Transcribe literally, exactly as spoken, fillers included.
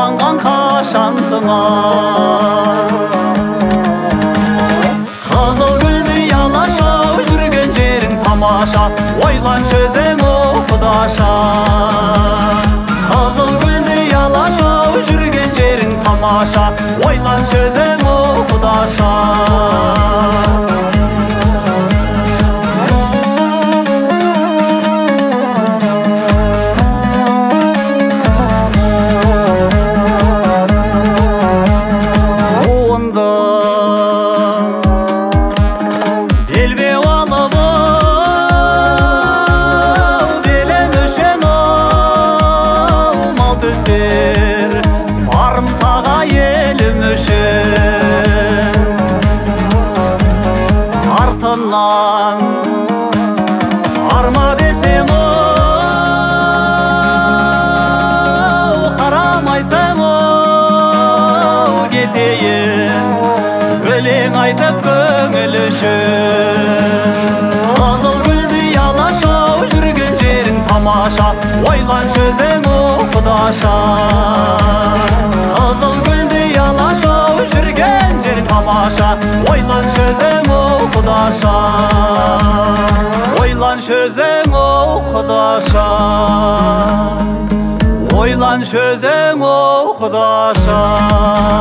айланған қашантыңа. Қызыл гүлді ялашау жүрген жерің тамаша, ойланшы өзің о құдаша. Қызыл гүлді ялашау жүрген жерің тамаша, ойланшы өзің о құдаша. Барымтаға елім үшін артынан арма десем оу, қарамайсың оу, кетейін өлең айтып көңіл үшін. Қызыл гүлді ялашау жүрген жерің тамаша, ойланшы өзің о құдаша. Қызыл гүлді ялашау жүрген жерің тамаша, ойланшы өзің о құдаша. Ойланшы өзің о құдаша. Ойланшы өзің о құдаша.